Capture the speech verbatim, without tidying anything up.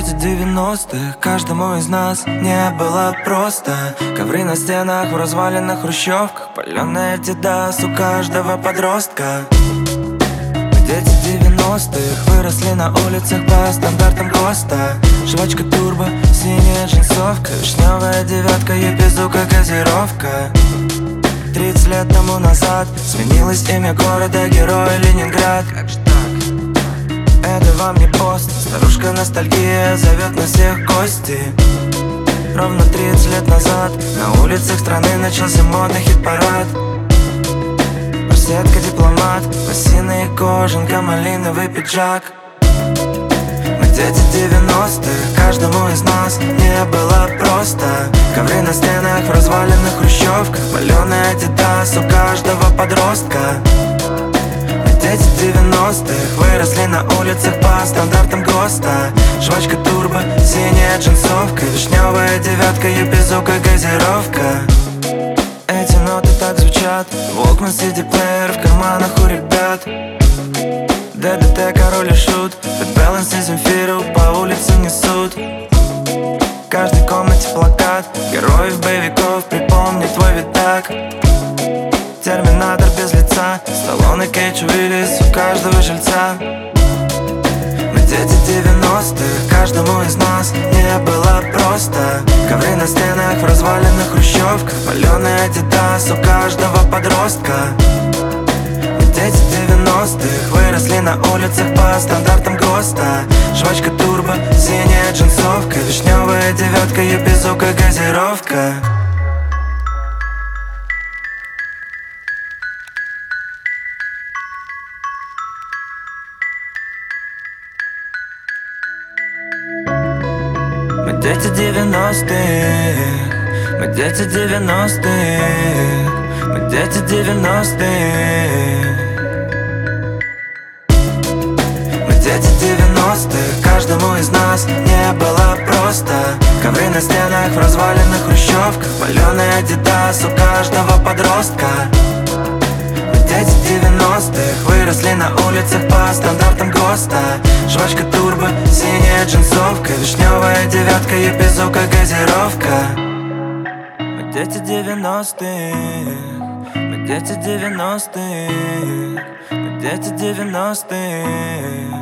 дети девяностых, каждому из нас не было просто. Ковры на стенах в разваленных хрущевках, паленая Adidas у каждого подростка. Мы дети девяностых, выросли на улицах по стандартам ГОСТа. Жвачка турбо, синяя джинсовка, вишневая девятка, епизука, газировка. Тридцать лет тому назад сменилось имя города, героя Ленинград. Как же так? Это вам не пост, старушка ностальгия зовет на всех в гости. Ровно тридцать лет назад на улицах страны начался модный хит-парад. Барсетка, дипломат, лосиная кожанка, малиновый пиджак. Мы дети девяностых, каждому из нас не было просто. Ковры на стенах в разваленных хрущевках, паленая Adidas у каждого подростка. Дети девяностых, выросли на улицах по стандартам ГОСТа. Жвачка турбо, синяя джинсовка, вишневая девятка, епизука, газировка. Эти ноты так звучат, Walkman, си ди-плеер в карманах у ребят. ДДТ, король и шут, Bad Balance и Земфиру по улице несут. В каждой комнате плакат героев боевиков, припомни твой вид так. Терминатор без лица, Сталлоне, Кейдж, Уиллис у каждого жильца. Мы дети девяностых, каждому из нас не было просто. Ковры на стенах в разваленных хрущевках, паленая Adidas у каждого подростка. Мы дети девяностых, выросли на улицах по стандартам ГОСТа. Жвачка турбо, синяя джинсовка, вишневая девятка, епизука, газировка. Мы дети девяностых, мы дети девяностых, мы дети девяностых. Мы дети девяностых, каждому из нас не было просто. Ковры на стенах в разваленных хрущевках, паленая Adidas у каждого подростка. Мы дети девяностых, выросли на улицах по стандартам ГОСТа. Жвачка турбо, синяя джинсовка, вишневая девятка, епизука, газировка. Мы дети девяностых, мы дети девяностых, мы дети девяностых.